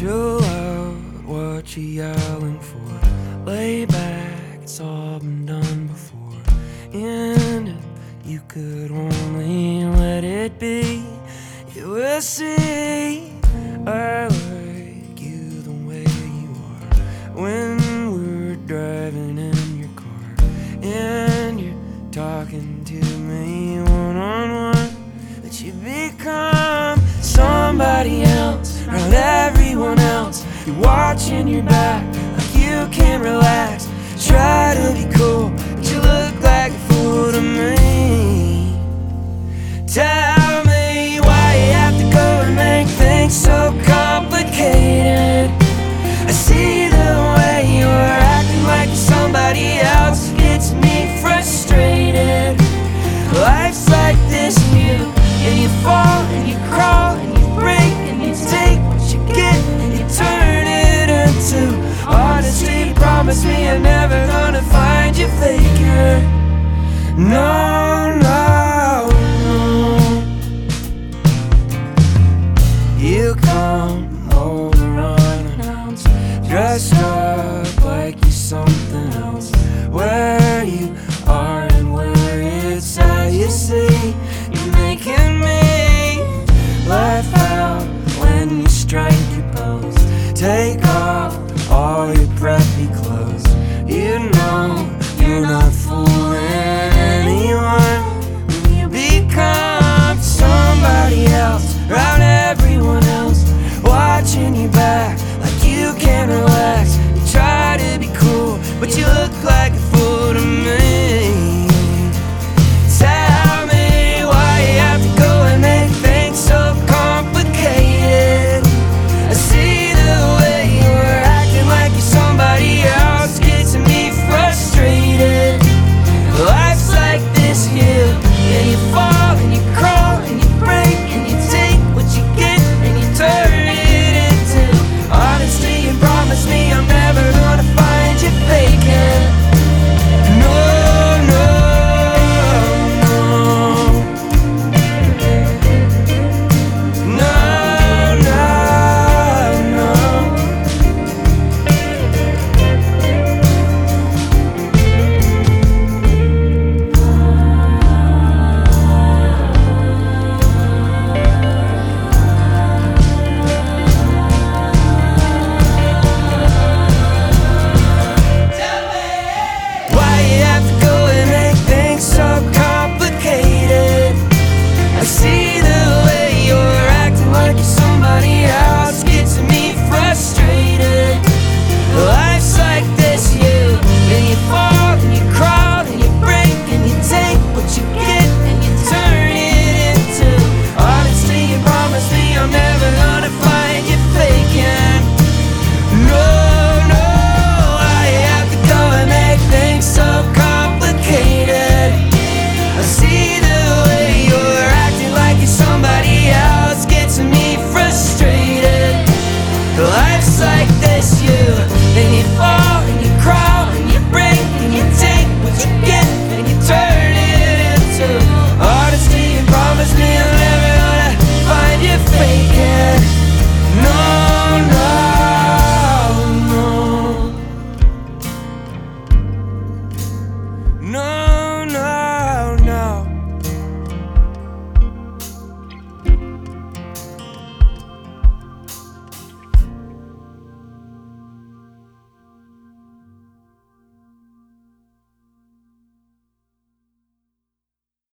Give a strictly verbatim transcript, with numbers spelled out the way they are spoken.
Chill out, what you yelling for? Lay back, it's all been done before. And if you could only let it be, you will see I like you the way you are. When we're driving in your car and you're talking to me one-on-one, but you become somebody else around everyone else. You're watching your back like you can't relax. Try to be cool, but you look like a fool to me. Tell me why you have to go and make things so complicated. I see the way you're acting like you're somebody else. It gets me frustrated. Life's like this and you, and you fall and you crawl and you break and you take what you get and you turn it into honesty. Promise me I'm never gonna find you faker. No, no, no. You come over unannounced, dressed up like you're something else. Where you are and where it's at, you see, you're making me laugh out when you strike your pose. Take